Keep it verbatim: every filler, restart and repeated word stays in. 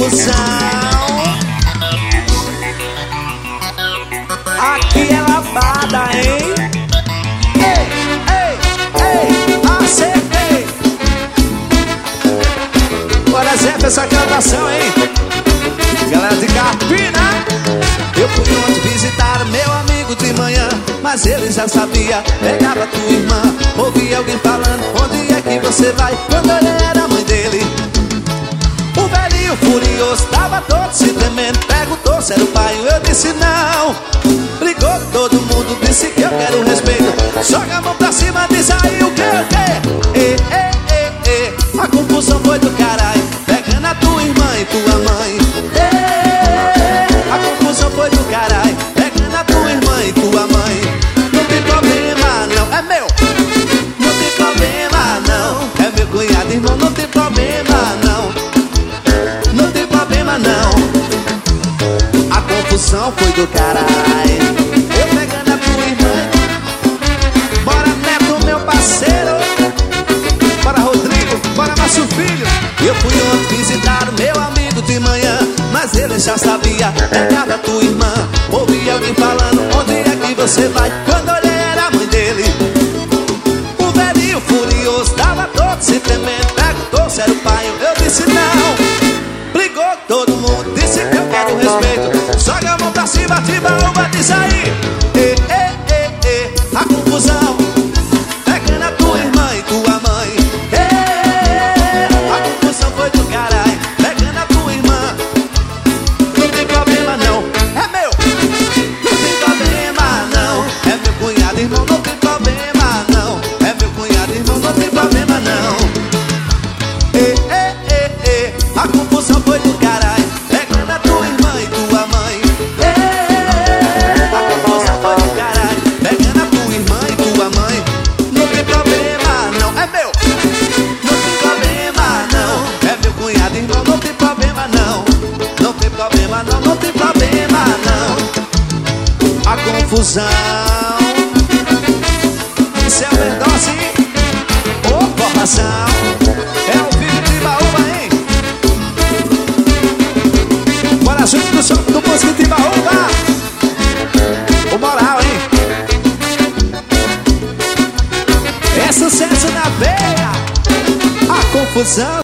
confusão. Aqui é lavada, hein? Ei, ei, ei, acertei. Por exemplo, essa gravação, hein? Galera de Carpina. Eu fui ontem visitar meu amigo de manhã, mas ele já sabia, pegava tua irmã. Ouvi alguém falando, onde é que você vai? Quando ele era a mãe dele. O velhinho furioso, tava todo se tremendo, perguntou se era o pai, eu disse não. Brigou todo mundo, disse que eu quero respeito. Joga a mão pra cima, diz aí o que, o que? Ei, ei, ei, ei, a confusão foi do caralho, pegando a tua irmã e tua mãe. Ei, a confusão foi do caralho, pegando a tua irmã e tua mãe. Não tem problema não, é meu. Não tem problema não, é meu cunhado, irmão, não tem problema não. Não tem problema não. A confusão foi do caralho, eu pegando a tua irmã. Bora Neto, meu parceiro. Bora Rodrigo, bora Márcio Filho. Eu fui ontem visitar o meu amigo de manhã, mas ele já sabia, pegava a tua irmã. Ouvi alguém falando, onde é que você vai? Quando olhei era a mãe dele. O velhinho furioso, tava todo se tremendo, perguntou se era o pai, eu disse não. Brigou todo mundo, disse que eu quero respeito. Joga a mão pra cima, ativa a uva, diz aí. Ei, ei, ei, ei, a confusão, pegando a tua irmã e tua mãe. Ei, a confusão foi do caralho, pegando a tua irmã. Não tem problema não, é meu. Não tem problema não, é meu cunhado, irmão, não tem problema não. É meu cunhado, irmão, não tem problema não. Ei, ei, ei, ei, a confusão foi do caralho, pegando a tua irmã e tua mãe. Ei, a confusão foi do caralho, pegando a tua irmã e tua mãe. Não tem problema não, é meu. Não tem problema não, é meu cunhado, irmão, não tem problema não. Não tem problema não, não tem problema não. A confusão, isso é overdose ou formação? É o vídeo de Baúba, hein? Bora junto do som do músico de Baúba. O moral, hein? É sucesso na veia. A confusão.